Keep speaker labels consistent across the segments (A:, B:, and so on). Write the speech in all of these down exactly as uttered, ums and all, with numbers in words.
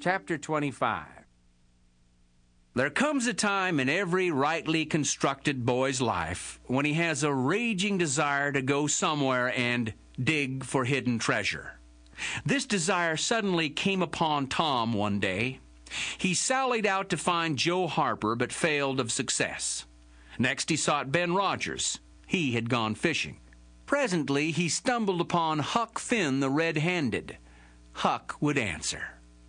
A: Chapter twenty-five. There comes a time in every rightly constructed boy's life when he has a raging desire to go somewhere and dig for hidden treasure. This desire suddenly came upon Tom one day. He sallied out to find Joe Harper, but failed of success. Next he sought Ben Rogers. He had gone fishing. Presently he stumbled upon Huck Finn the red-handed. Huck would answer.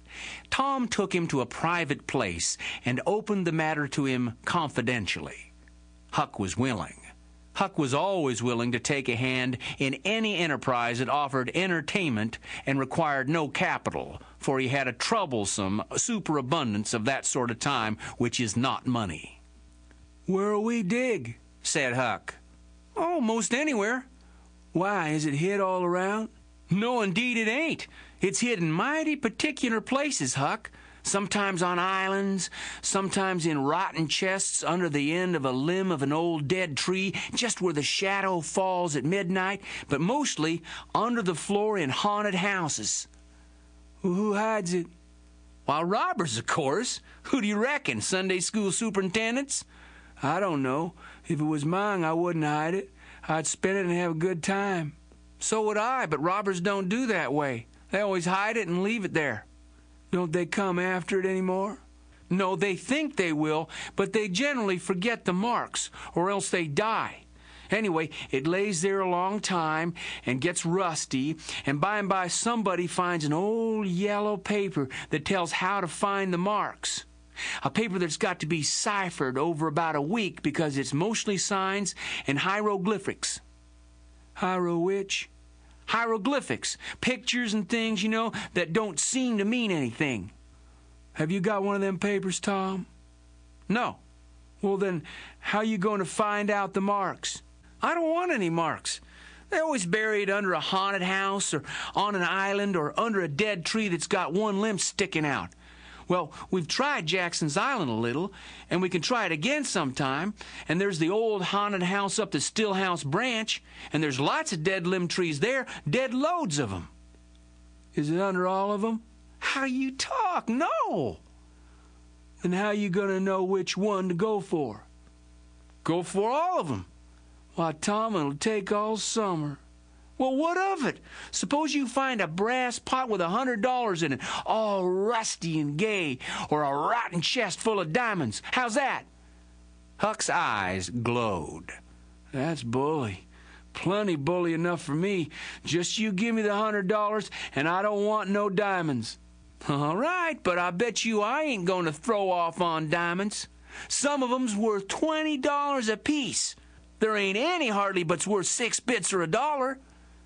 A: Tom took him to a private place and opened the matter to him confidentially. Huck was willing. Huck was always willing to take a hand in any enterprise that offered entertainment and required no capital, for he had a troublesome superabundance of that sort of time which is not money.
B: "Where'll we dig?"
A: said Huck.
B: "Oh, most anywhere." "Why, is it hid all around?"
A: "No, indeed it ain't. It's hid in mighty particular places, Huck. Sometimes on islands, sometimes in rotten chests under the end of a limb of an old dead tree, just where the shadow falls at midnight, but mostly under the floor in haunted houses."
B: "Well, who hides it?"
A: "Why, robbers, of course. Who do you reckon, Sunday school superintendents?"
B: "I don't know. If it was mine, I wouldn't hide it. I'd spend it and have a good time."
A: "So would I, but robbers don't do that way. They always hide it and leave it there."
B: "Don't they come after it anymore?"
A: "No, they think they will, but they generally forget the marks, or else they die. Anyway, it lays there a long time and gets rusty, and by and by somebody finds an old yellow paper that tells how to find the marks. A paper that's got to be ciphered over about a week because it's mostly signs and hieroglyphics."
B: "Hiero which?"
A: "Hieroglyphics. Pictures and things, you know, that don't seem to mean anything."
B: "Have you got one of them papers, Tom?"
A: "No."
B: "Well, then, how you going to find out the marks?"
A: "I don't want any marks. They're always buried under a haunted house or on an island or under a dead tree that's got one limb sticking out. Well, we've tried Jackson's Island a little, and we can try it again sometime, and there's the old haunted house up the Stillhouse Branch, and there's lots of dead limb trees there, dead loads of them."
B: "Is it under all of them?"
A: "How you talk? No."
B: "Then how you going to know which one to go for?"
A: "Go for all of them."
B: "Why, Tom, it'll take all summer."
A: "Well, what of it? Suppose you find a brass pot with a hundred dollars in it, all rusty and gay, or a rotten chest full of diamonds. How's that?" Huck's eyes glowed.
B: "That's bully. Plenty bully enough for me. Just you give me the hundred dollars, and I don't want no diamonds."
A: "All right, but I bet you I ain't going to throw off on diamonds. Some of 'em's worth twenty dollars apiece. There ain't any hardly but's worth six bits or a dollar."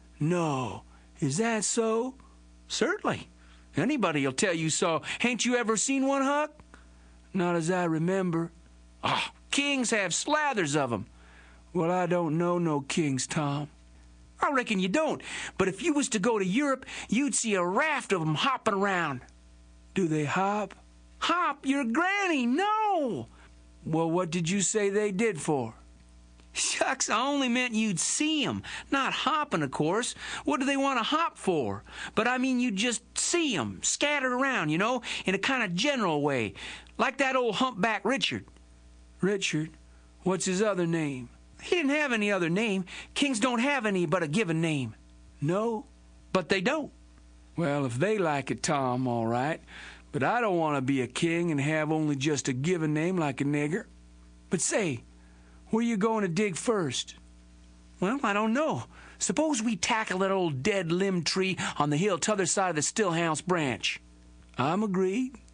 B: "No. Is that so?"
A: "Certainly. Anybody'll tell you so. Hain't you ever seen one, Huck?"
B: "Not as I remember."
A: "Oh, kings have slathers of 'em."
B: "Well, I don't know no kings, Tom."
A: "I reckon you don't, but if you was to go to Europe, you'd see a raft of 'em hopping around."
B: "Do they hop?"
A: "Hop? Your granny, no."
B: "Well, what did you say they did for?"
A: "Shucks, I only meant you'd see 'em. Not hopping, of course. What do they want to hop for? But I mean you'd just see 'em, scattered around, you know, in a kind of general way. Like that old humpback Richard."
B: "Richard? What's his other name?"
A: "He didn't have any other name. Kings don't have any but a given name."
B: "No?"
A: "But they don't."
B: "Well, if they like it, Tom, all right. But I don't want to be a king and have only just a given name like a nigger. But say, where you going to dig first?"
A: "Well, I don't know. Suppose we tackle that old dead limb tree on the hill t'other side of the Stillhouse Branch."
B: "I'm agreed."